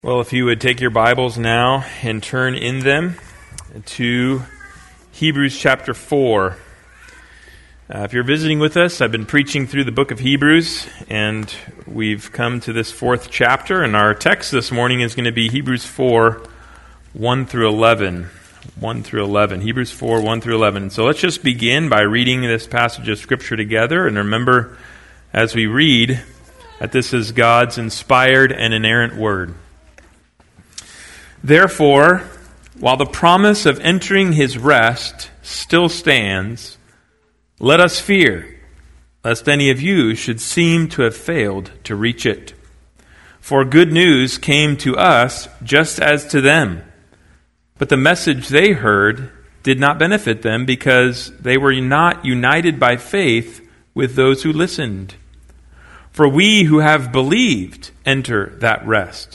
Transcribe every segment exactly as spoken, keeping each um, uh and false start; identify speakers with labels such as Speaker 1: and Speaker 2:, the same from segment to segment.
Speaker 1: Well, if you would take your Bibles now and turn in them to Hebrews chapter four. Uh, if you're visiting with us, I've been preaching through the book of Hebrews, and we've come to this fourth chapter, and our text this morning is going to be Hebrews four, one through eleven. one through eleven. Hebrews four, one through eleven. So let's just begin by reading this passage of Scripture together, and remember as we read that this is God's inspired and inerrant word. Therefore, while the promise of entering his rest still stands, let us fear, lest any of you should seem to have failed to reach it. For good news came to us just as to them. But the message they heard did not benefit them because they were not united by faith with those who listened. For we who have believed enter that rest.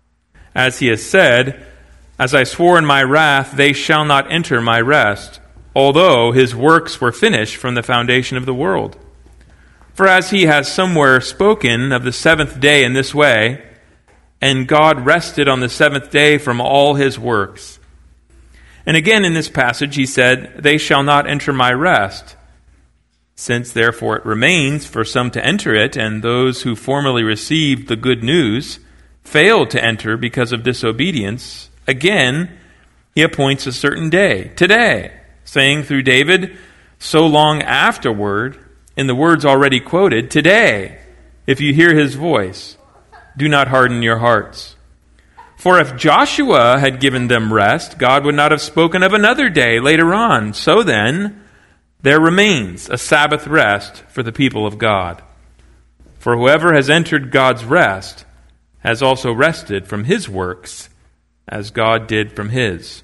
Speaker 1: As he has said, "As I swore in my wrath, they shall not enter my rest, although his works were finished from the foundation of the world. For as he has somewhere spoken of the seventh day in this way, and God rested on the seventh day from all his works." And again in this passage he said, "They shall not enter my rest." Since therefore it remains for some to enter it, and those who formerly received the good news failed to enter because of disobedience, again he appoints a certain day, today, saying through David, so long afterward, in the words already quoted, "Today, if you hear his voice, do not harden your hearts." For if Joshua had given them rest, God would not have spoken of another day later on. So then, there remains a Sabbath rest for the people of God. For whoever has entered God's rest has also rested from his works, as God did from his.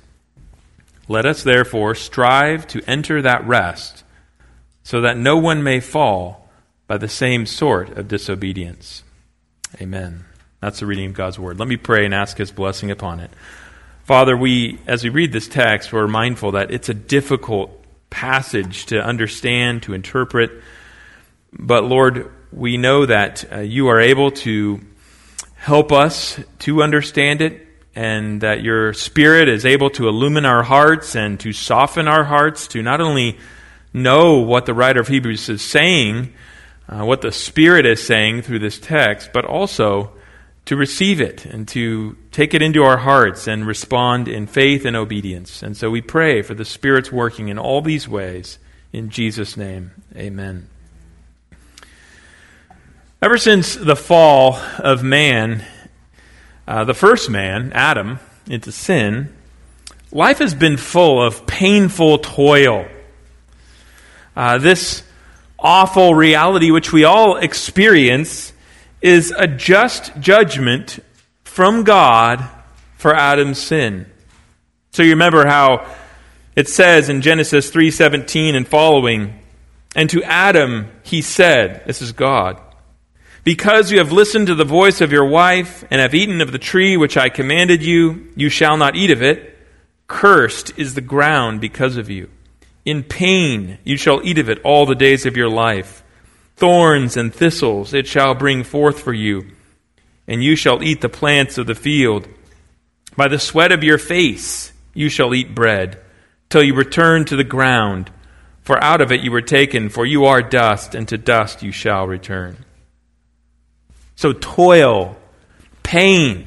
Speaker 1: Let us therefore strive to enter that rest, so that no one may fall by the same sort of disobedience. Amen. That's the reading of God's word. Let me pray and ask his blessing upon it. Father, we, as we read this text, we're mindful that it's a difficult passage to understand, to interpret. But Lord, we know that uh, you are able to help us to understand it, and that your Spirit is able to illumine our hearts and to soften our hearts to not only know what the writer of Hebrews is saying, uh, what the Spirit is saying through this text, but also to receive it and to take it into our hearts and respond in faith and obedience. And so we pray for the Spirit's working in all these ways. In Jesus' name, amen. Ever since the fall of man, uh, the first man, Adam, into sin, life has been full of painful toil. Uh, this awful reality which we all experience is a just judgment from God for Adam's sin. So you remember how it says in Genesis three seventeen and following, "And to Adam he said," this is God, "Because you have listened to the voice of your wife and have eaten of the tree which I commanded you, you shall not eat of it. Cursed is the ground because of you. In pain you shall eat of it all the days of your life. Thorns and thistles it shall bring forth for you, and you shall eat the plants of the field. By the sweat of your face you shall eat bread, till you return to the ground, for out of it you were taken, for you are dust, and to dust you shall return." So toil, pain,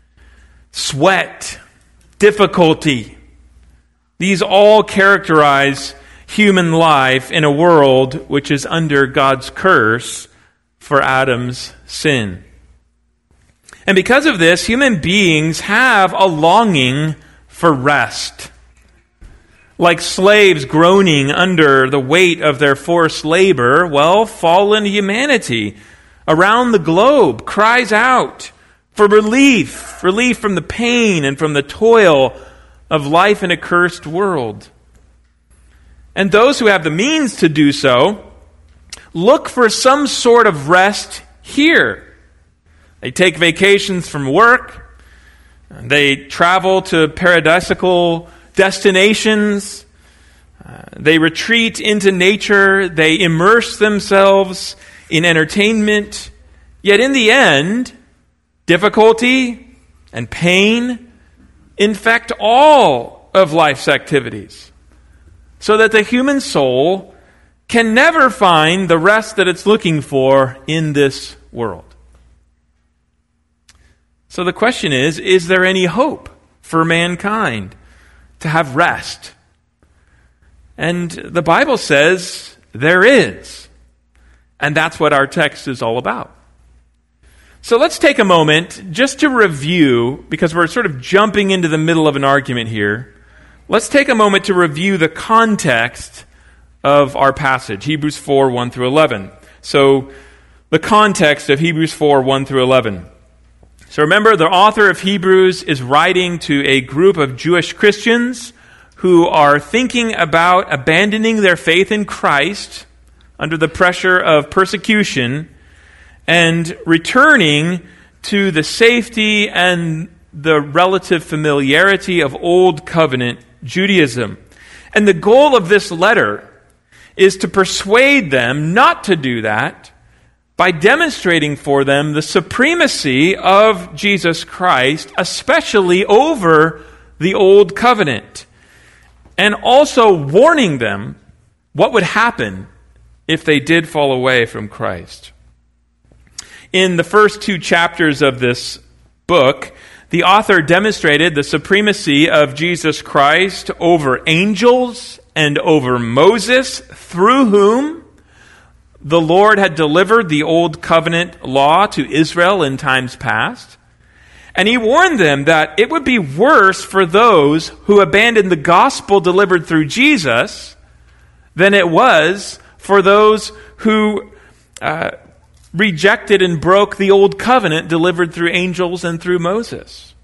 Speaker 1: sweat, difficulty, these all characterize human life in a world which is under God's curse for Adam's sin. And because of this, human beings have a longing for rest. Like slaves groaning under the weight of their forced labor, well, fallen humanity around the globe cries out for relief, relief from the pain and from the toil of life in a cursed world. And those who have the means to do so look for some sort of rest here. They take vacations from work. They travel to paradisical destinations. Uh, they retreat into nature. They immerse themselves in entertainment. Yet in the end, difficulty, and pain infect all of life's activities, so that the human soul can never find the rest that it's looking for in this world. So the question is, is there any hope for mankind to have rest? And the Bible says there is. And that's what our text is all about. So let's take a moment just to review, because we're sort of jumping into the middle of an argument here. Let's take a moment to review the context of our passage, Hebrews four, one through eleven. So the context of Hebrews four, one through eleven. So remember, the author of Hebrews is writing to a group of Jewish Christians who are thinking about abandoning their faith in Christ under the pressure of persecution and returning to the safety and the relative familiarity of Old Covenant Judaism. And the goal of this letter is to persuade them not to do that by demonstrating for them the supremacy of Jesus Christ, especially over the Old Covenant, and also warning them what would happen if they did fall away from Christ. In the first two chapters of this book, the author demonstrated the supremacy of Jesus Christ over angels and over Moses, through whom the Lord had delivered the Old Covenant law to Israel in times past. And he warned them that it would be worse for those who abandoned the gospel delivered through Jesus than it was for those who uh, rejected and broke the Old Covenant delivered through angels and through Moses.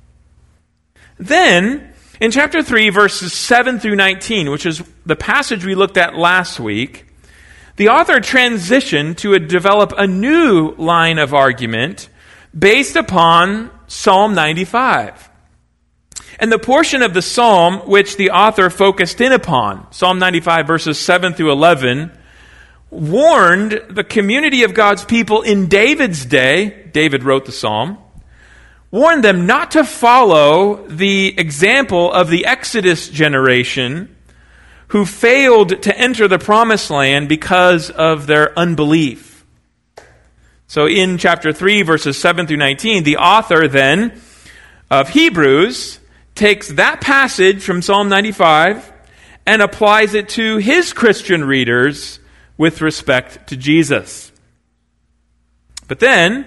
Speaker 1: Then, in chapter three, verses seven through nineteen, which is the passage we looked at last week, the author transitioned to a, develop a new line of argument based upon Psalm ninety-five. And the portion of the psalm which the author focused in upon, Psalm ninety-five, verses seven through eleven, warned the community of God's people in David's day, David wrote the psalm, warned them not to follow the example of the Exodus generation who failed to enter the promised land because of their unbelief. So in chapter three, verses seven through nineteen, the author then of Hebrews takes that passage from Psalm ninety-five and applies it to his Christian readers with respect to Jesus. But then,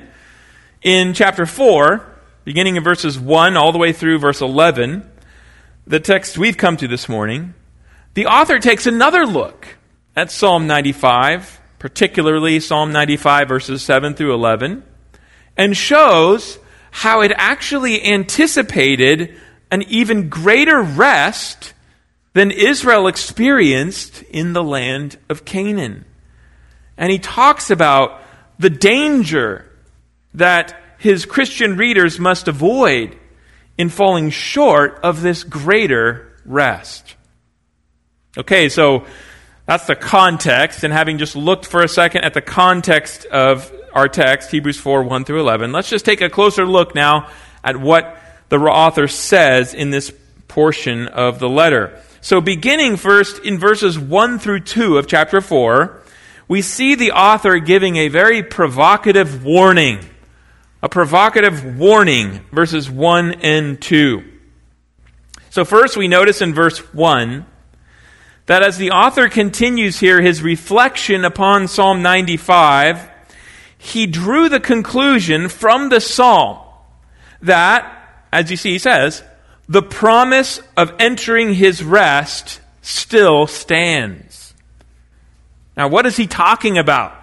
Speaker 1: in chapter four, beginning in verses one all the way through verse eleven, the text we've come to this morning, the author takes another look at Psalm ninety-five, particularly Psalm ninety-five, verses seven through eleven, and shows how it actually anticipated an even greater rest than Israel experienced in the land of Canaan. And he talks about the danger that his Christian readers must avoid in falling short of this greater rest. Okay, so that's the context, and having just looked for a second at the context of our text, Hebrews four, one through eleven, let's just take a closer look now at what the author says in this portion of the letter. So beginning first in verses one through two of chapter four, we see the author giving a very provocative warning. A provocative warning, verses one and two. So first we notice in verse one that as the author continues here his reflection upon Psalm ninety-five, he drew the conclusion from the psalm that, as you see, he says, the promise of entering his rest still stands. Now, what is he talking about?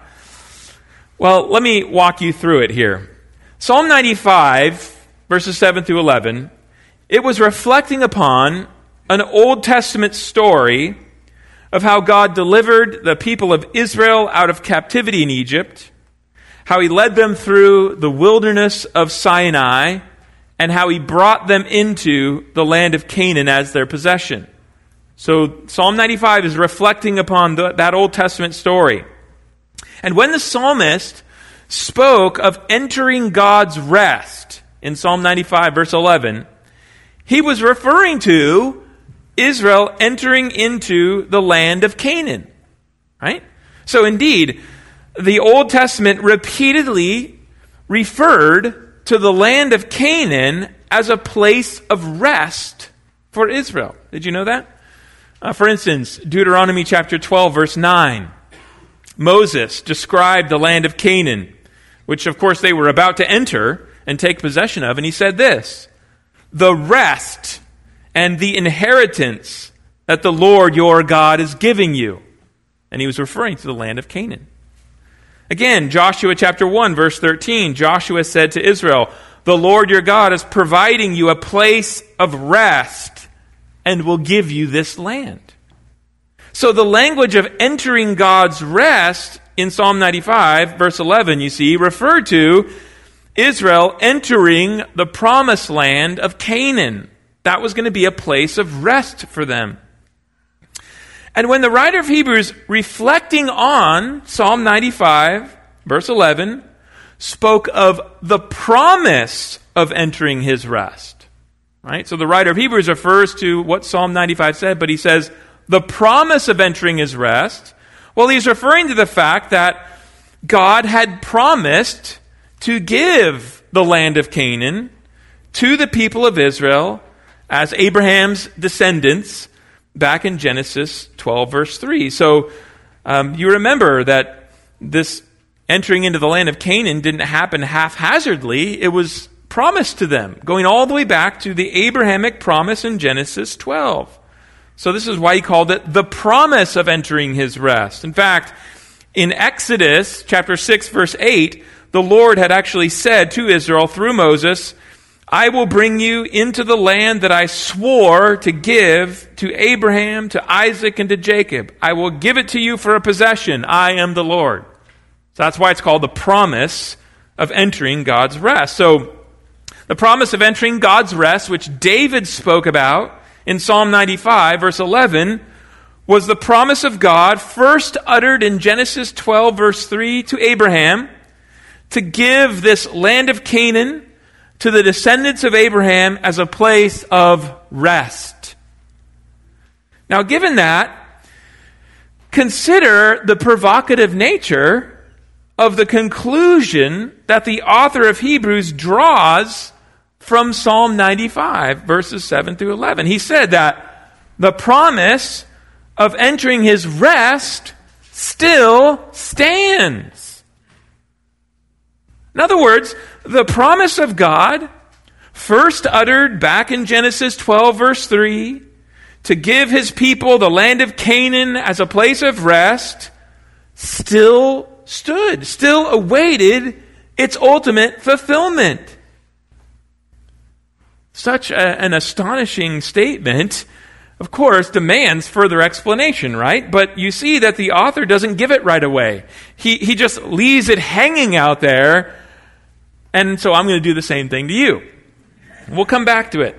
Speaker 1: Well, let me walk you through it here. Psalm ninety-five, verses seven through eleven, it was reflecting upon an Old Testament story of how God delivered the people of Israel out of captivity in Egypt, how he led them through the wilderness of Sinai, and how he brought them into the land of Canaan as their possession. So Psalm ninety-five is reflecting upon the, that Old Testament story. And when the psalmist spoke of entering God's rest in Psalm ninety-five, verse eleven, he was referring to Israel entering into the land of Canaan. Right? So indeed, the Old Testament repeatedly referred to the land of Canaan as a place of rest for Israel. Did you know that? Uh, for instance, Deuteronomy chapter twelve, verse nine. Moses described the land of Canaan, which of course they were about to enter and take possession of, and he said this, "The rest and the inheritance that the Lord your God is giving you." And he was referring to the land of Canaan. Again, Joshua chapter one, verse thirteen, Joshua said to Israel, "The Lord your God is providing you a place of rest and will give you this land." So the language of entering God's rest in Psalm ninety-five, verse eleven, you see, referred to Israel entering the promised land of Canaan. That was going to be a place of rest for them. And when the writer of Hebrews, reflecting on Psalm ninety-five, verse eleven, spoke of the promise of entering his rest, right? So the writer of Hebrews refers to what Psalm ninety-five said, but he says, the promise of entering his rest. Well, he's referring to the fact that God had promised to give the land of Canaan to the people of Israel as Abraham's descendants back in Genesis twelve, verse three. So um, you remember that this entering into the land of Canaan didn't happen haphazardly. It was promised to them, going all the way back to the Abrahamic promise in Genesis twelve. So this is why he called it the promise of entering his rest. In fact, in Exodus chapter six, verse eight, the Lord had actually said to Israel through Moses, "I will bring you into the land that I swore to give to Abraham, to Isaac, and to Jacob. I will give it to you for a possession. I am the Lord." So that's why it's called the promise of entering God's rest. So the promise of entering God's rest, which David spoke about in Psalm ninety-five, verse eleven, was the promise of God first uttered in Genesis twelve, verse three to Abraham to give this land of Canaan to the descendants of Abraham as a place of rest. Now, given that, consider the provocative nature of the conclusion that the author of Hebrews draws from Psalm ninety-five, verses seven through eleven. He said that the promise of entering his rest still stands. In other words, the promise of God, first uttered back in Genesis twelve, verse three, to give his people the land of Canaan as a place of rest, still stood, still awaited its ultimate fulfillment. Such a, an astonishing statement, of course, demands further explanation, right? But you see that the author doesn't give it right away. He, he just leaves it hanging out there, and so I'm going to do the same thing to you. We'll come back to it.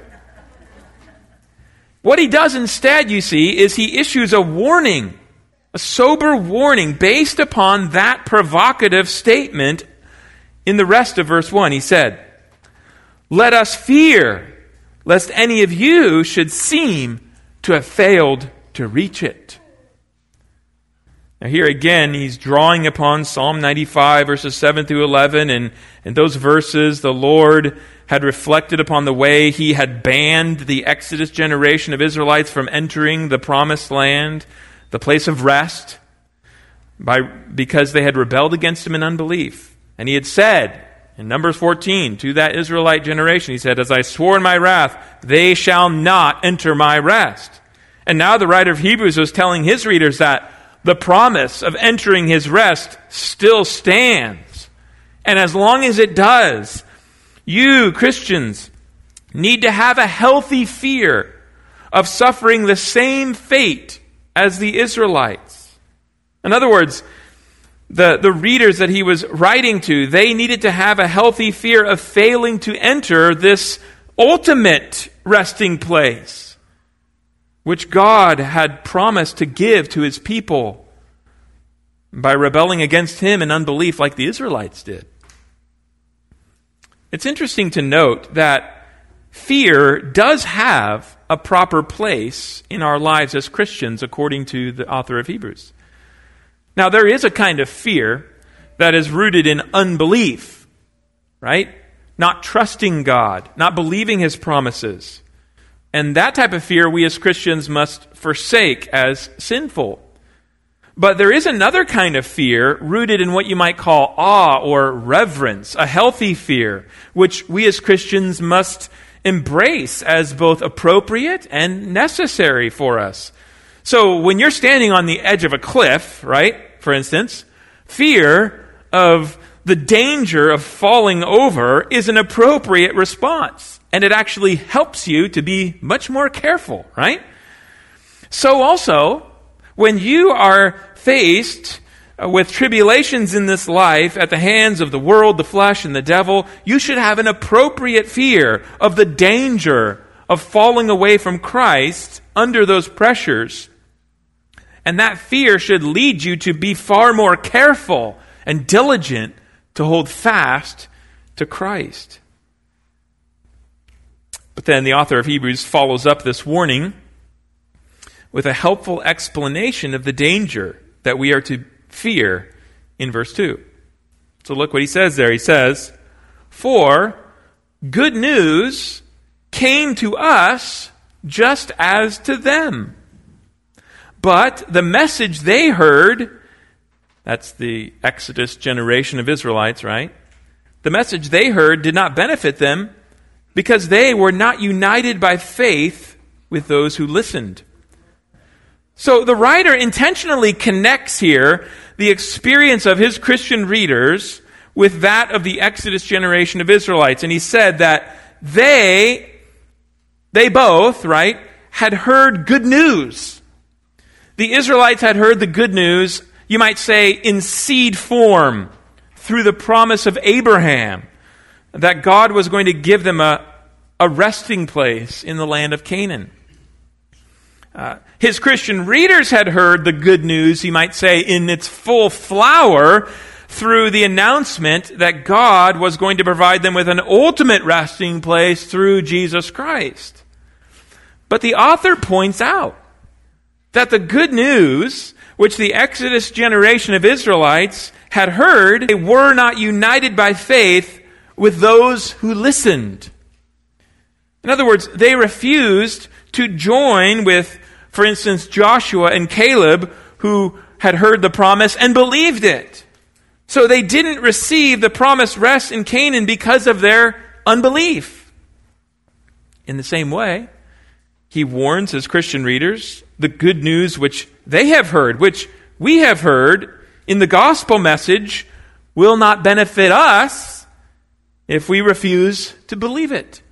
Speaker 1: What he does instead, you see, is he issues a warning, a sober warning based upon that provocative statement in the rest of verse one. He said, "Let us fear, lest any of you should seem to have failed to reach it." Now here again, he's drawing upon Psalm ninety-five, verses seven through eleven, and in those verses, the Lord had reflected upon the way he had banned the Exodus generation of Israelites from entering the promised land, the place of rest, by because they had rebelled against him in unbelief. And he had said, in Numbers fourteen, to that Israelite generation, he said, "As I swore in my wrath, they shall not enter my rest." And now the writer of Hebrews was telling his readers that the promise of entering his rest still stands. And as long as it does, you, Christians, need to have a healthy fear of suffering the same fate as the Israelites. In other words, The, the readers that he was writing to, they needed to have a healthy fear of failing to enter this ultimate resting place, which God had promised to give to his people by rebelling against him in unbelief like the Israelites did. It's interesting to note that fear does have a proper place in our lives as Christians, according to the author of Hebrews. Now, there is a kind of fear that is rooted in unbelief, right? Not trusting God, not believing His promises. And that type of fear we as Christians must forsake as sinful. But there is another kind of fear rooted in what you might call awe or reverence, a healthy fear, which we as Christians must embrace as both appropriate and necessary for us. So when you're standing on the edge of a cliff, right, for instance, fear of the danger of falling over is an appropriate response. And it actually helps you to be much more careful, right? So also, when you are faced with tribulations in this life at the hands of the world, the flesh, and the devil, you should have an appropriate fear of the danger of falling away from Christ under those pressures. And that fear should lead you to be far more careful and diligent to hold fast to Christ. But then the author of Hebrews follows up this warning with a helpful explanation of the danger that we are to fear in verse two. So look what he says there. He says, "For good news came to us just as to them. But the message they heard," that's the Exodus generation of Israelites, right? "The message they heard did not benefit them because they were not united by faith with those who listened." So the writer intentionally connects here the experience of his Christian readers with that of the Exodus generation of Israelites. And he said that they, they both, right, had heard good news. The Israelites had heard the good news, you might say, in seed form, through the promise of Abraham, that God was going to give them a, a resting place in the land of Canaan. Uh, his Christian readers had heard the good news, you might say, in its full flower through the announcement that God was going to provide them with an ultimate resting place through Jesus Christ. But the author points out that the good news which the Exodus generation of Israelites had heard, they were not united by faith with those who listened. In other words, they refused to join with, for instance, Joshua and Caleb, who had heard the promise and believed it. So they didn't receive the promised rest in Canaan because of their unbelief. In the same way, he warns his Christian readers the good news which they have heard, which we have heard in the gospel message, will not benefit us if we refuse to believe it.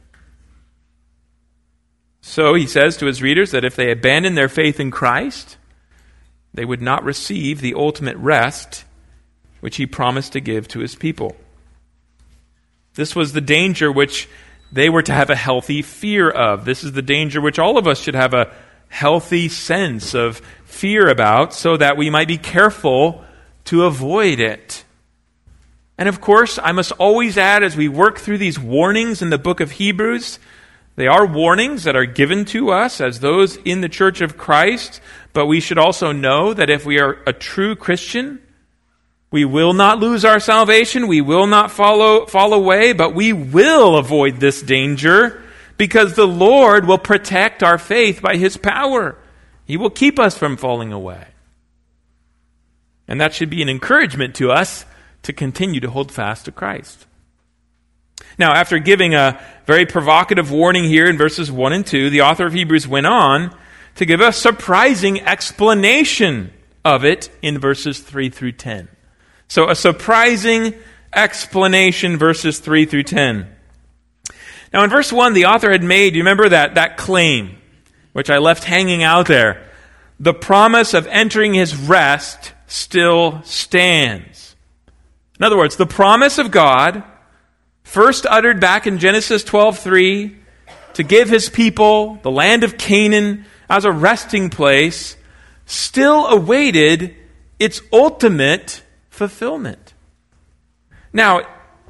Speaker 1: So he says to his readers that if they abandon their faith in Christ, they would not receive the ultimate rest which he promised to give to his people. This was the danger which they were to have a healthy fear of. This is the danger which all of us should have a healthy sense of fear about, so that we might be careful to avoid it. And of course, I must always add, as we work through these warnings in the book of Hebrews, they are warnings that are given to us as those in the church of Christ, but we should also know that if we are a true Christian, we will not lose our salvation, we will not follow, fall away, but we will avoid this danger because the Lord will protect our faith by His power. He will keep us from falling away. And that should be an encouragement to us to continue to hold fast to Christ. Now, after giving a very provocative warning here in verses one and two, the author of Hebrews went on to give a surprising explanation of it in verses three through ten. So a surprising explanation, verses three through ten. Now in verse one, the author had made, you remember that, that claim, which I left hanging out there. The promise of entering His rest still stands. In other words, the promise of God, first uttered back in Genesis twelve three, to give His people the land of Canaan as a resting place, still awaited its ultimate fulfillment. Now,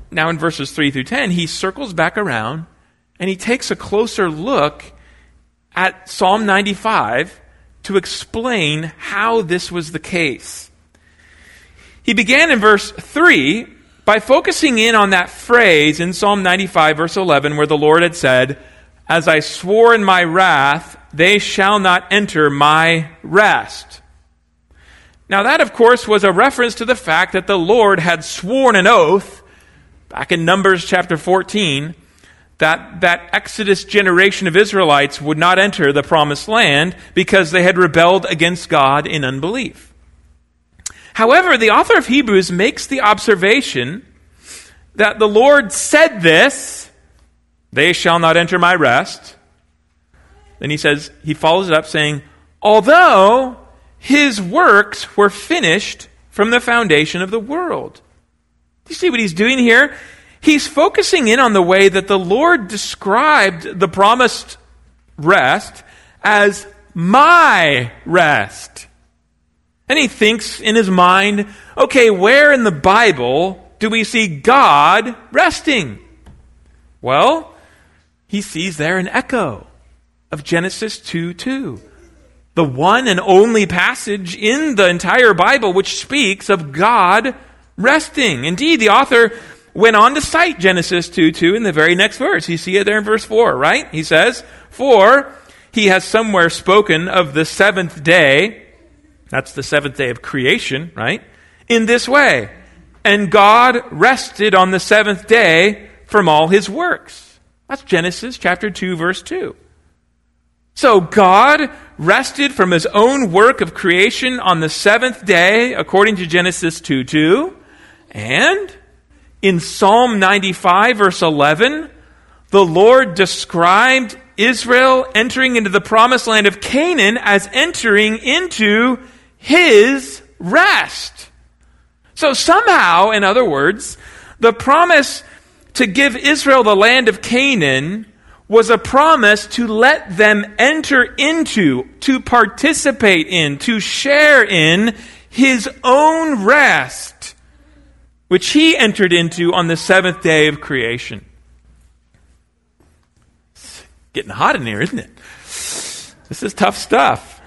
Speaker 1: now in verses three through ten, he circles back around and he takes a closer look at Psalm ninety-five to explain how this was the case. He began in verse three by focusing in on that phrase in Psalm ninety-five, verse eleven, where the Lord had said, "As I swore in my wrath, they shall not enter my rest." Now that, of course, was a reference to the fact that the Lord had sworn an oath back in Numbers chapter fourteen that that Exodus generation of Israelites would not enter the promised land because they had rebelled against God in unbelief. However, the author of Hebrews makes the observation that the Lord said this, "They shall not enter my rest." Then he says, he follows it up saying, although his works were finished from the foundation of the world. Do you see what he's doing here? He's focusing in on the way that the Lord described the promised rest as my rest. And he thinks in his mind, okay, where in the Bible do we see God resting? Well, he sees there an echo of Genesis two two. The one and only passage in the entire Bible which speaks of God resting. Indeed, the author went on to cite Genesis two two in the very next verse. You see it there in verse four, right? He says, "For he has somewhere spoken of the seventh day," that's the seventh day of creation, right? "In this way, and God rested on the seventh day from all his works." That's Genesis chapter two, verse two. So God rested from his own work of creation on the seventh day, according to Genesis two two. And in Psalm ninety-five, verse eleven, the Lord described Israel entering into the promised land of Canaan as entering into his rest. So somehow, in other words, the promise to give Israel the land of Canaan was a promise to let them enter into, to participate in, to share in his own rest, which he entered into on the seventh day of creation. It's getting hot in here, isn't it? This is tough stuff.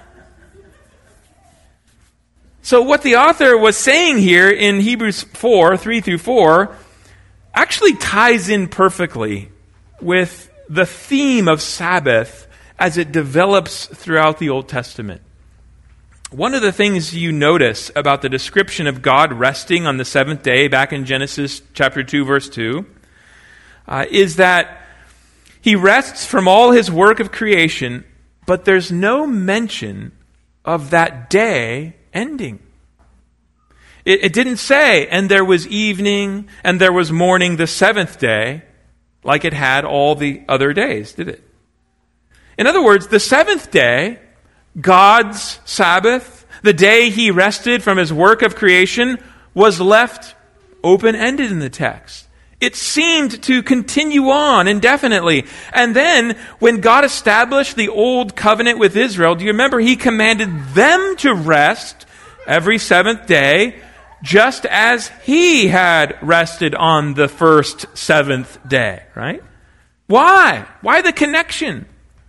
Speaker 1: So what the author was saying here in Hebrews four, three through four, actually ties in perfectly with the theme of Sabbath as it develops throughout the Old Testament. One of the things you notice about the description of God resting on the seventh day back in Genesis chapter two, verse two, uh, is that he rests from all his work of creation, but there's no mention of that day ending. It, it didn't say, and there was evening, and there was morning the seventh day, like it had all the other days, did it? In other words, the seventh day, God's Sabbath, the day he rested from his work of creation, was left open-ended in the text. It seemed to continue on indefinitely. And then, when God established the old covenant with Israel, do you remember he commanded them to rest every seventh day, just as he had rested on the first seventh day, right? Why? Why the connection?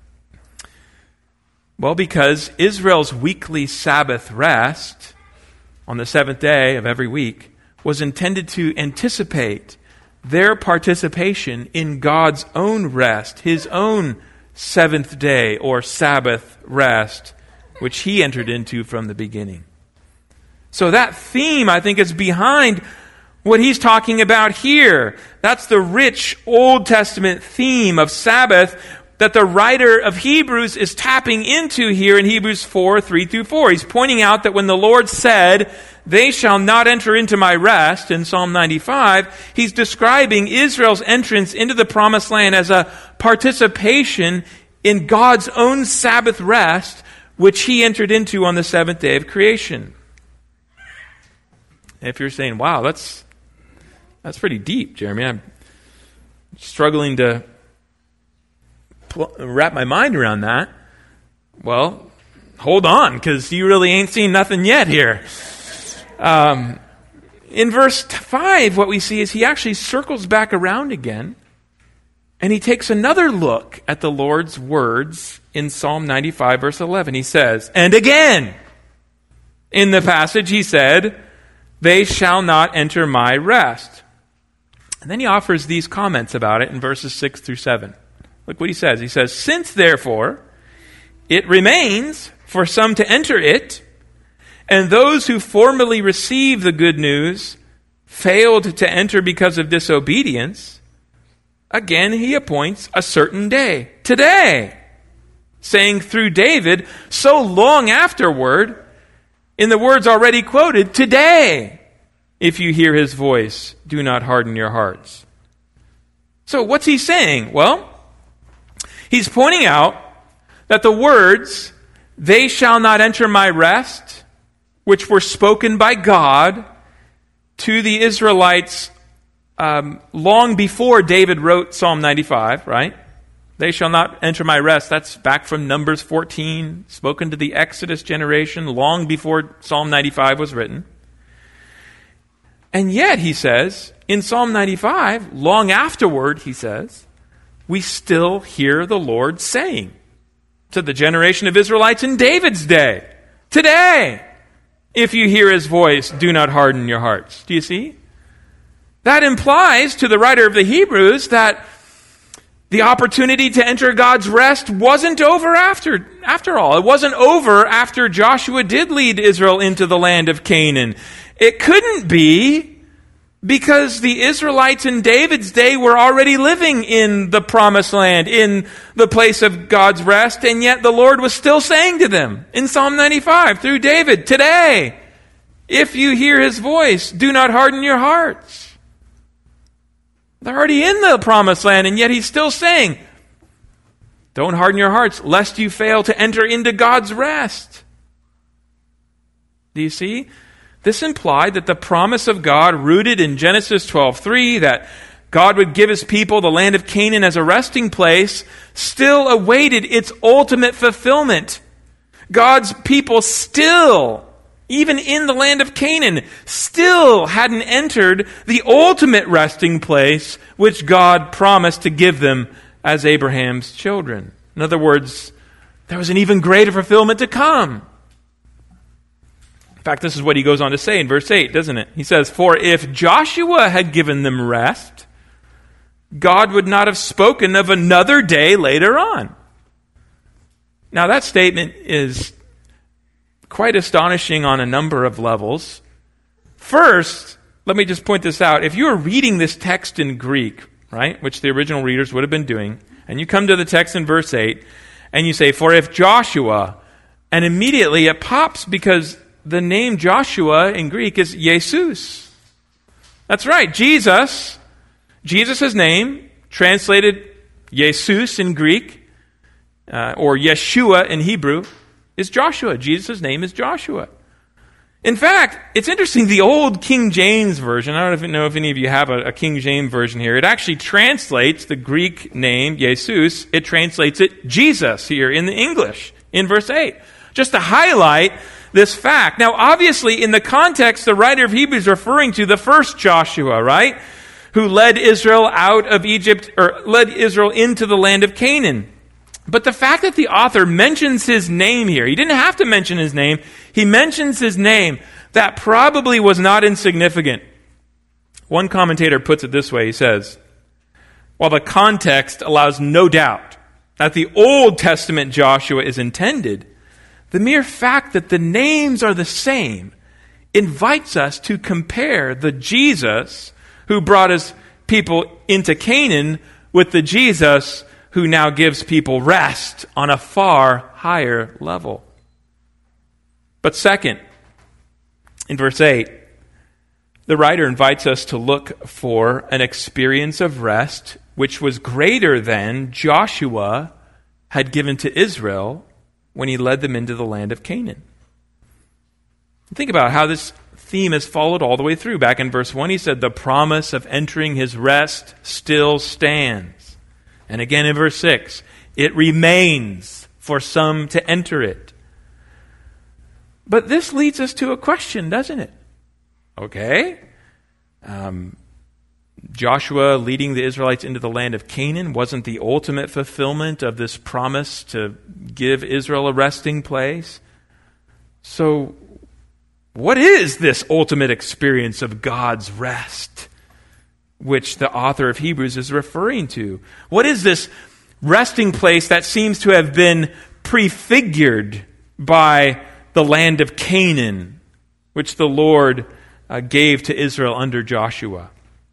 Speaker 1: Well, because Israel's weekly Sabbath rest on the seventh day of every week was intended to anticipate their participation in God's own rest, his own seventh day or Sabbath rest, which he entered into from the beginning. So that theme, I think, is behind what he's talking about here. That's the rich Old Testament theme of Sabbath that the writer of Hebrews is tapping into here in Hebrews four, three through four. He's pointing out that when the Lord said, "They shall not enter into my rest," in Psalm ninety-five, he's describing Israel's entrance into the promised land as a participation in God's own Sabbath rest, which he entered into on the seventh day of creation. If you're saying, wow, that's that's pretty deep, Jeremy, I'm struggling to pl- wrap my mind around that. Well, hold on, because you really ain't seen nothing yet here. Um, in verse five, what we see is he actually circles back around again, and he takes another look at the Lord's words in Psalm ninety-five, verse eleven. He says, and again, in the passage he said, they shall not enter my rest. And then he offers these comments about it in verses six through seven. Look what he says. He says, since therefore it remains for some to enter it, and those who formerly received the good news failed to enter because of disobedience, again he appoints a certain day, today, saying through David, so long afterward, in the words already quoted, today, if you hear his voice, do not harden your hearts. So what's he saying? Well, he's pointing out that the words, they shall not enter my rest, which were spoken by God to the Israelites um, long before David wrote Psalm ninety-five, right? They shall not enter my rest. That's back from Numbers fourteen, spoken to the Exodus generation long before Psalm ninety-five was written. And yet, he says, in Psalm ninety-five, long afterward, he says, we still hear the Lord saying to the generation of Israelites in David's day, today, if you hear his voice, do not harden your hearts. Do you see? That implies to the writer of the Hebrews that the opportunity to enter God's rest wasn't over after, after all. It wasn't over after Joshua did lead Israel into the land of Canaan. It couldn't be because the Israelites in David's day were already living in the promised land, in the place of God's rest, and yet the Lord was still saying to them in Psalm ninety-five through David, today, if you hear his voice, do not harden your hearts. They're already in the promised land, and yet he's still saying, don't harden your hearts, lest you fail to enter into God's rest. Do you see? This implied that the promise of God, rooted in Genesis twelve three, that God would give his people the land of Canaan as a resting place, still awaited its ultimate fulfillment. God's people still, even in the land of Canaan, still hadn't entered the ultimate resting place which God promised to give them as Abraham's children. In other words, there was an even greater fulfillment to come. In fact, this is what he goes on to say in verse eight, doesn't it? He says, for if Joshua had given them rest, God would not have spoken of another day later on. Now, that statement is quite astonishing on a number of levels. First, let me just point this out. If you are reading this text in Greek, right, which the original readers would have been doing, and you come to the text in verse eight, and you say, for if Joshua, and immediately it pops because the name Joshua in Greek is Jesus. That's right, Jesus. Jesus' name, translated Jesus in Greek, uh, or Yeshua in Hebrew, is Joshua. Jesus' name is Joshua. In fact, it's interesting, the old King James Version, I don't know if any of you have a, a King James Version here, it actually translates the Greek name, Jesus, it translates it Jesus here in the English, in verse eight. Just to highlight this fact. Now, obviously, in the context, the writer of Hebrews is referring to the first Joshua, right? Who led Israel out of Egypt, or led Israel into the land of Canaan. But the fact that the author mentions his name here, he didn't have to mention his name, he mentions his name, that probably was not insignificant. One commentator puts it this way, he says, while the context allows no doubt that the Old Testament Joshua is intended, the mere fact that the names are the same invites us to compare the Jesus who brought his people into Canaan with the Jesus who now gives people rest on a far higher level. But second, in verse eight, the writer invites us to look for an experience of rest which was greater than Joshua had given to Israel when he led them into the land of Canaan. Think about how this theme is followed all the way through. Back in verse one, he said, the promise of entering his rest still stands. And again in verse six, it remains for some to enter it. But this leads us to a question, doesn't it? Okay, Um, Joshua leading the Israelites into the land of Canaan wasn't the ultimate fulfillment of this promise to give Israel a resting place. So, what is this ultimate experience of God's rest, which the author of Hebrews is referring to? What is this resting place that seems to have been prefigured by the land of Canaan, which the Lord uh, gave to Israel under Joshua?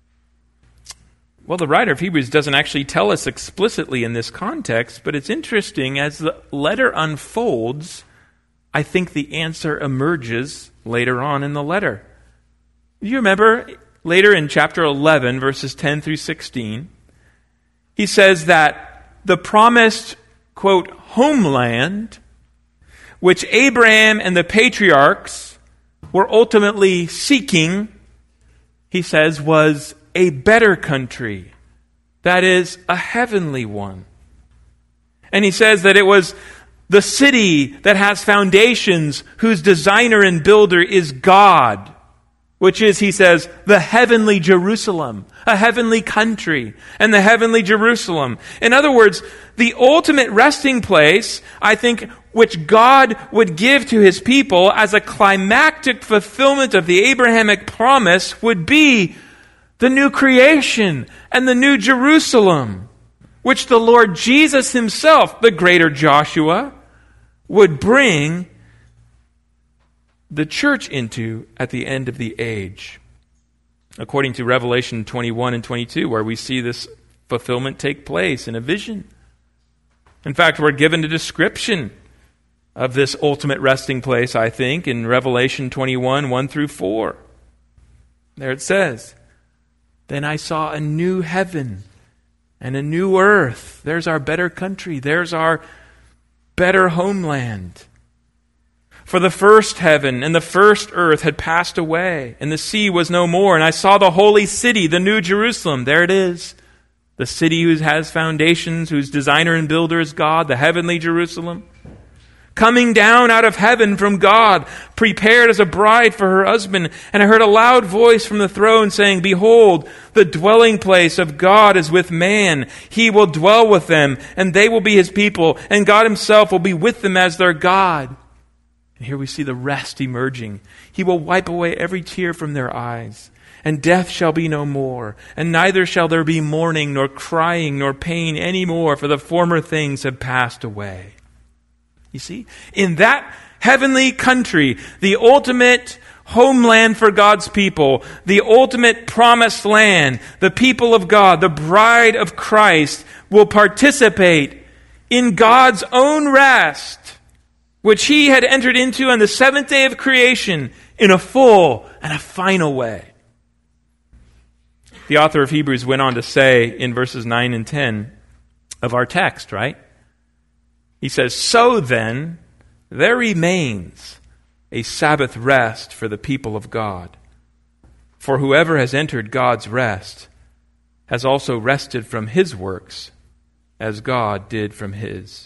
Speaker 1: Well, the writer of Hebrews doesn't actually tell us explicitly in this context, but it's interesting as the letter unfolds, I think the answer emerges later on in the letter. You remember later in chapter eleven, verses ten through sixteen, he says that the promised, quote, homeland, which Abraham and the patriarchs were ultimately seeking, he says, was a better country, that is, a heavenly one. And he says that it was the city that has foundations, whose designer and builder is God, which is, he says, the heavenly Jerusalem, a heavenly country, and the heavenly Jerusalem. In other words, the ultimate resting place, I think, which God would give to his people as a climactic fulfillment of the Abrahamic promise, would be the new creation and the new Jerusalem, which the Lord Jesus himself, the greater Joshua, would bring the church into at the end of the age. According to Revelation twenty-one and twenty-two, where we see this fulfillment take place in a vision. In fact, we're given a description of this ultimate resting place, I think, in Revelation twenty-one, one through four. There it says, "Then I saw a new heaven and a new earth." There's our better country. There's our better homeland. "For the first heaven and the first earth had passed away, and the sea was no more. And I saw the holy city, the new Jerusalem." There it is. The city who has foundations, whose designer and builder is God, the heavenly Jerusalem, "coming down out of heaven from God, prepared as a bride for her husband. And I heard a loud voice from the throne saying, 'Behold, the dwelling place of God is with man. He will dwell with them, and they will be his people, and God himself will be with them as their God.'" And here we see the rest emerging. "He will wipe away every tear from their eyes, and death shall be no more, and neither shall there be mourning, nor crying, nor pain any more, for the former things have passed away." You see, in that heavenly country, the ultimate homeland for God's people, the ultimate promised land, the people of God, the bride of Christ, will participate in God's own rest, which he had entered into on the seventh day of creation in a full and a final way. The author of Hebrews went on to say in verses nine and ten of our text, right? He says, "So then, there remains a Sabbath rest for the people of God. For whoever has entered God's rest has also rested from his works, as God did from his."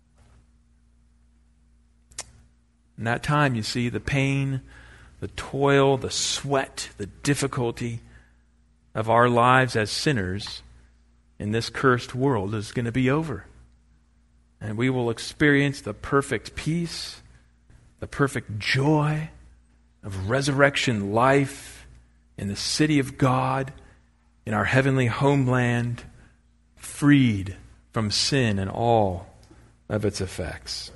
Speaker 1: In that time, you see, the pain, the toil, the sweat, the difficulty of our lives as sinners in this cursed world is going to be over. And we will experience the perfect peace, the perfect joy of resurrection life in the city of God, in our heavenly homeland, freed from sin and all of its effects.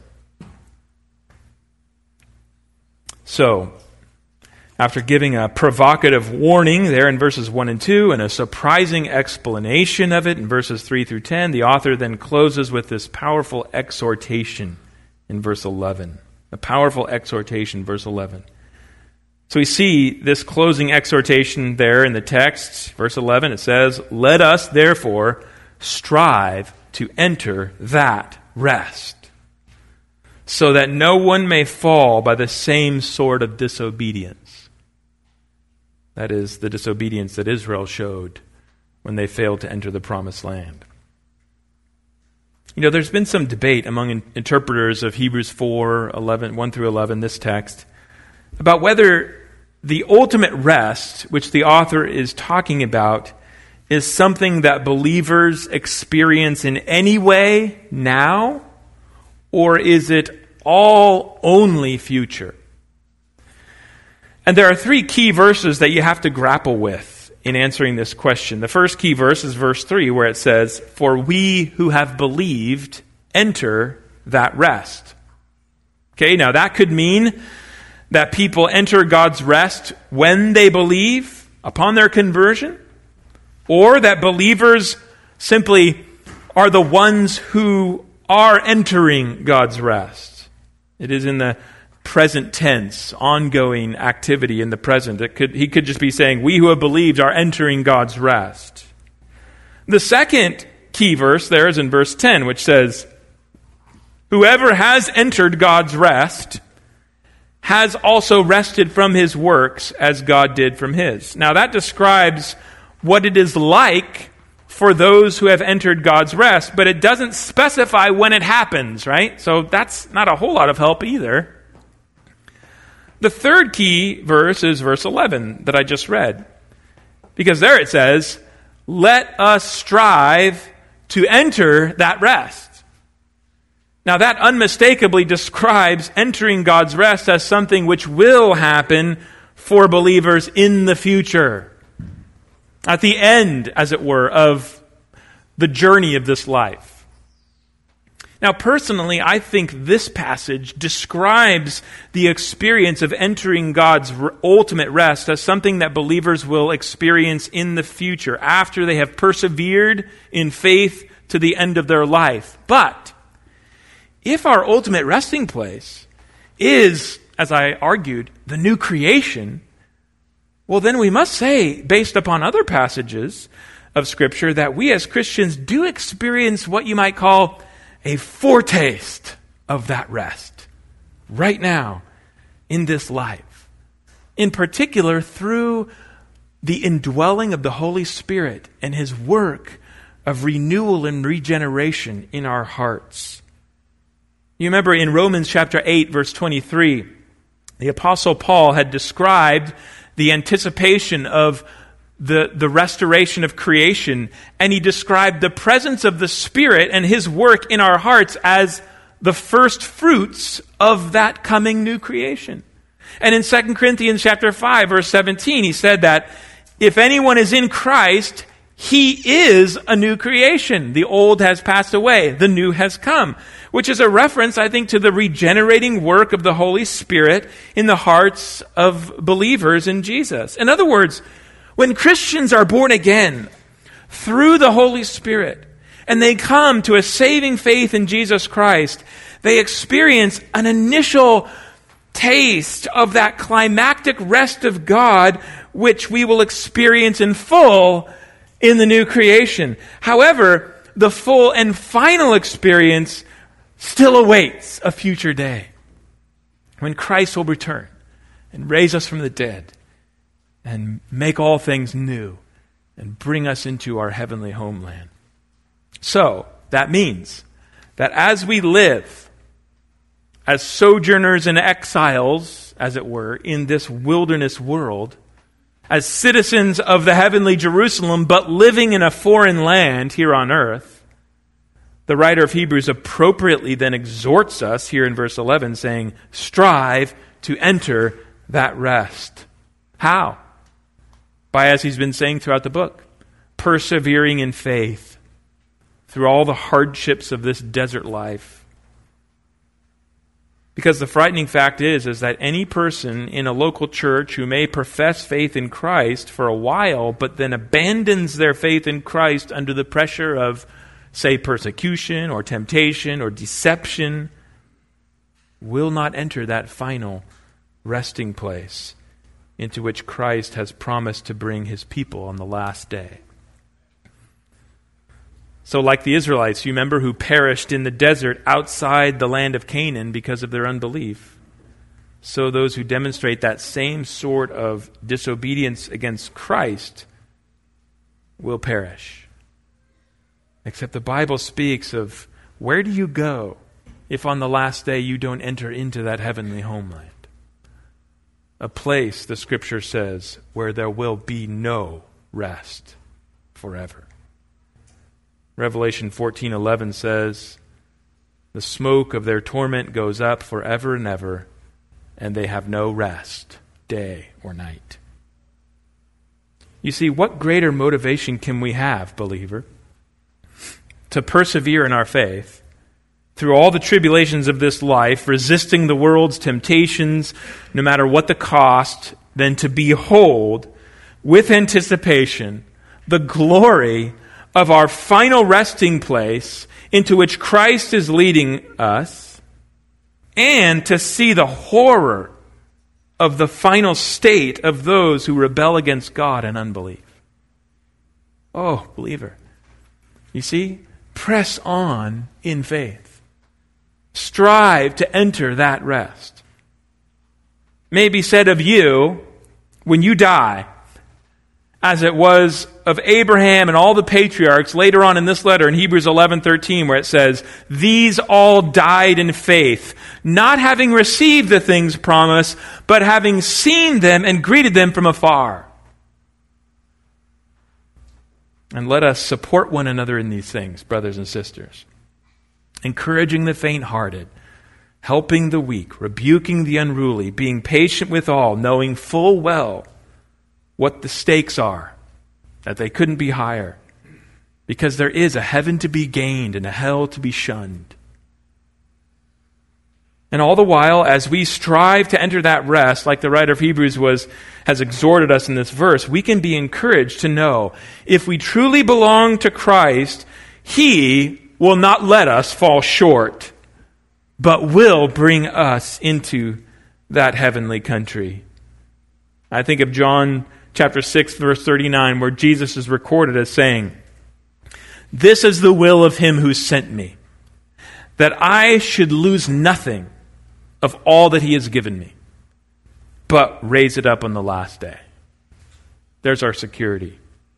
Speaker 1: So, after giving a provocative warning there in verses one and two and a surprising explanation of it in verses three through ten, the author then closes with this powerful exhortation in verse eleven. A powerful exhortation, verse eleven. So we see this closing exhortation there in the text, verse eleven. It says, "Let us therefore strive to enter that rest, so that no one may fall by the same sort of disobedience." That is, the disobedience that Israel showed when they failed to enter the promised land. You know, there's been some debate among in- interpreters of Hebrews four, eleven, one through eleven, this text, about whether the ultimate rest, which the author is talking about, is something that believers experience in any way now, or is it all only future? And there are three key verses that you have to grapple with in answering this question. The first key verse is verse three, where it says, "For we who have believed enter that rest." Okay, now that could mean that people enter God's rest when they believe upon their conversion, or that believers simply are the ones who are entering God's rest. It is in the present tense, ongoing activity in the present. It could, he could just be saying, we who have believed are entering God's rest. The second key verse there is in verse ten, which says, "Whoever has entered God's rest has also rested from his works as God did from his." Now that describes what it is like for those who have entered God's rest, but it doesn't specify when it happens, right? So that's not a whole lot of help either. The third key verse is verse eleven that I just read. Because there it says, "Let us strive to enter that rest." Now that unmistakably describes entering God's rest as something which will happen for believers in the future. At the end, as it were, of the journey of this life. Now personally, I think this passage describes the experience of entering God's ultimate rest as something that believers will experience in the future after they have persevered in faith to the end of their life. But if our ultimate resting place is, as I argued, the new creation, well then we must say, based upon other passages of Scripture, that we as Christians do experience what you might call a foretaste of that rest right now in this life. In particular, through the indwelling of the Holy Spirit and His work of renewal and regeneration in our hearts. You remember in Romans chapter eight, verse twenty-three, the Apostle Paul had described the anticipation of the, the restoration of creation, and he described the presence of the Spirit and His work in our hearts as the first fruits of that coming new creation. And in Second Corinthians chapter five, verse seventeen, he said that if anyone is in Christ, he is a new creation. The old has passed away, the new has come. Which is a reference, I think, to the regenerating work of the Holy Spirit in the hearts of believers in Jesus. In other words, when Christians are born again through the Holy Spirit and they come to a saving faith in Jesus Christ, they experience an initial taste of that climactic rest of God, which we will experience in full in the new creation. However, the full and final experience still awaits a future day when Christ will return and raise us from the dead and make all things new and bring us into our heavenly homeland. So, that means that as we live as sojourners and exiles, as it were, in this wilderness world, as citizens of the heavenly Jerusalem, but living in a foreign land here on earth, the writer of Hebrews appropriately then exhorts us here in verse eleven, saying, strive to enter that rest. How? By, as he's been saying throughout the book, persevering in faith through all the hardships of this desert life. Because the frightening fact is, is that any person in a local church who may profess faith in Christ for a while, but then abandons their faith in Christ under the pressure of, say, persecution or temptation or deception, will not enter that final resting place into which Christ has promised to bring His people on the last day. So like the Israelites, you remember, who perished in the desert outside the land of Canaan because of their unbelief, so those who demonstrate that same sort of disobedience against Christ will perish. Except the Bible speaks of, where do you go if on the last day you don't enter into that heavenly homeland? a place, the Scripture says, where there will be no rest forever. Revelation fourteen eleven says, the smoke of their torment goes up forever and ever, and they have no rest, day or night. You see, what greater motivation can we have, believer, to persevere in our faith through all the tribulations of this life, resisting the world's temptations, no matter what the cost, than to behold with anticipation the glory of our final resting place into which Christ is leading us, and to see the horror of the final state of those who rebel against God in unbelief. Oh, believer, you see, press on in faith. Strive to enter that rest. May be said of you when you die, as it was of Abraham and all the patriarchs later on in this letter in Hebrews eleven thirteen, where it says, these all died in faith, not having received the things promised, but having seen them and greeted them from afar. And let us support one another in these things, brothers and sisters, encouraging the faint-hearted, helping the weak, rebuking the unruly, being patient with all, knowing full well what the stakes are, that they couldn't be higher, because there is a heaven to be gained and a hell to be shunned. And all the while, as we strive to enter that rest, like the writer of Hebrews was, has exhorted us in this verse, we can be encouraged to know, if we truly belong to Christ, He will not let us fall short, but will bring us into that heavenly country. I think of John chapter six, verse thirty-nine, where Jesus is recorded as saying, this is the will of Him who sent me, that I should lose nothing of all that He has given me, but raise it up on the last day. There's our security.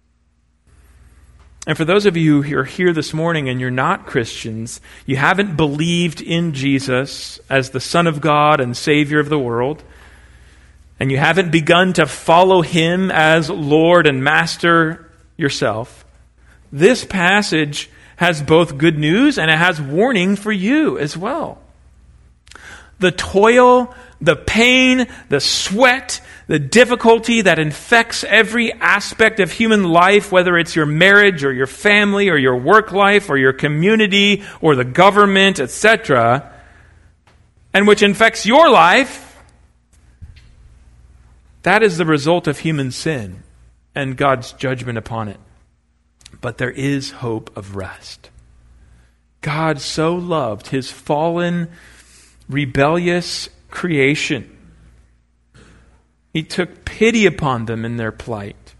Speaker 1: And for those of you who are here this morning and you're not Christians, you haven't believed in Jesus as the Son of God and Savior of the world, and you haven't begun to follow Him as Lord and Master yourself, this passage has both good news and it has warning for you as well. The toil, the pain, the sweat, the difficulty that infects every aspect of human life, whether it's your marriage or your family or your work life or your community or the government, et cetera, and which infects your life, that is the result of human sin and God's judgment upon it. But there is hope of rest. God so loved His fallen, rebellious creation. He took pity upon them in their plight.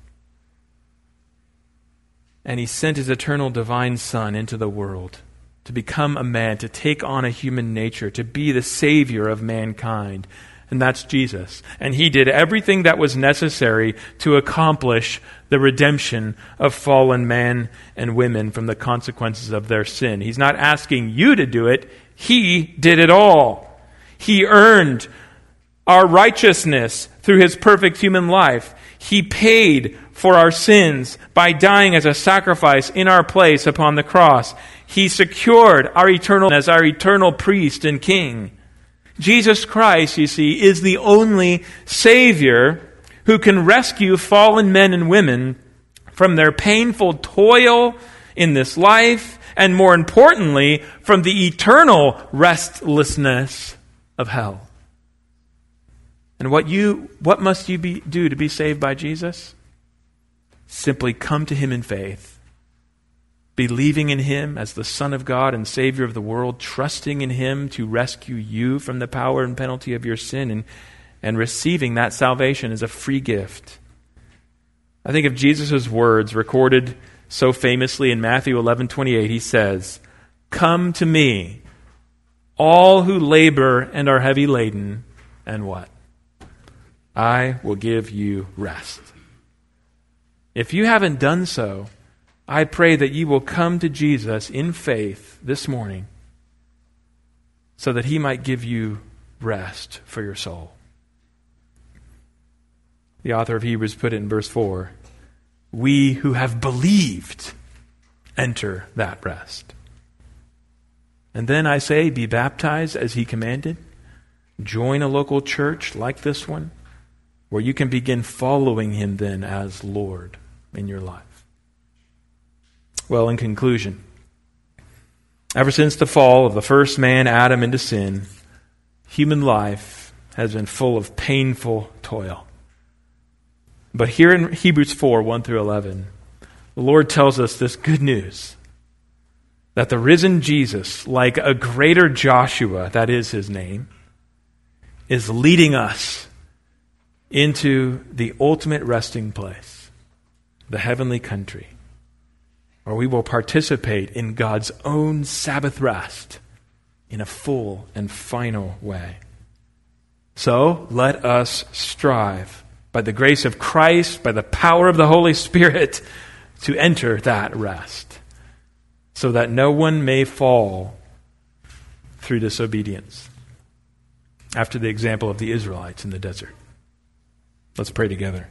Speaker 1: And He sent His eternal divine Son into the world to become a man, to take on a human nature, to be the Savior of mankind. And that's Jesus. And He did everything that was necessary to accomplish the redemption of fallen men and women from the consequences of their sin. He's not asking you to do it. He did it all. He earned our righteousness through His perfect human life. He paid for our sins by dying as a sacrifice in our place upon the cross. He secured our eternal as our eternal priest and king. Jesus Christ, you see, is the only Savior who can rescue fallen men and women from their painful toil in this life, and more importantly, from the eternal restlessness of hell. And what you what must you be, do to be saved by Jesus? Simply come to Him in faith, believing in Him as the Son of God and Savior of the world, trusting in Him to rescue you from the power and penalty of your sin, and, and receiving that salvation as a free gift. I think of Jesus' words recorded so famously in Matthew eleven twenty-eight. He says, "Come to me, all who labor and are heavy laden, and what? I will give you rest." If you haven't done so, I pray that you will come to Jesus in faith this morning so that He might give you rest for your soul. The author of Hebrews put it in verse four. We who have believed enter that rest. And then I say, be baptized as he commanded. Join a local church like this one, where you can begin following him then as Lord in your life. Well, in conclusion, ever since the fall of the first man, Adam, into sin, human life has been full of painful toil. But here in Hebrews four, one through eleven, the Lord tells us this good news, that the risen Jesus, like a greater Joshua, that is his name, is leading us into the ultimate resting place, the heavenly country, where we will participate in God's own Sabbath rest in a full and final way. So let us strive, by the grace of Christ, by the power of the Holy Spirit, to enter that rest, so that no one may fall through disobedience, after the example of the Israelites in the desert. Let's pray together.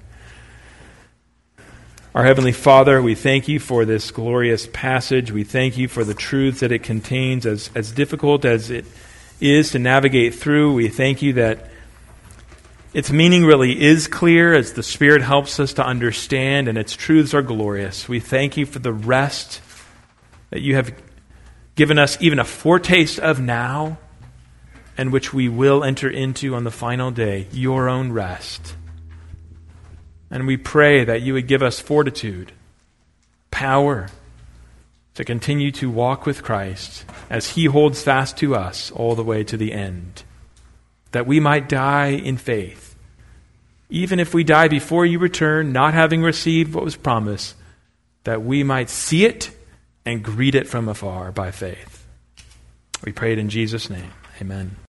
Speaker 1: Our Heavenly Father, we thank you for this glorious passage. We thank you for the truths that it contains, as, as difficult as it is to navigate through. We thank you that its meaning really is clear as the Spirit helps us to understand, and its truths are glorious. We thank you for the rest that you have given us even a foretaste of now, and which we will enter into on the final day, your own rest. And we pray that you would give us fortitude, power, to continue to walk with Christ as he holds fast to us all the way to the end, that we might die in faith, even if we die before you return, not having received what was promised, that we might see it and greet it from afar by faith. We pray it in Jesus' name. Amen.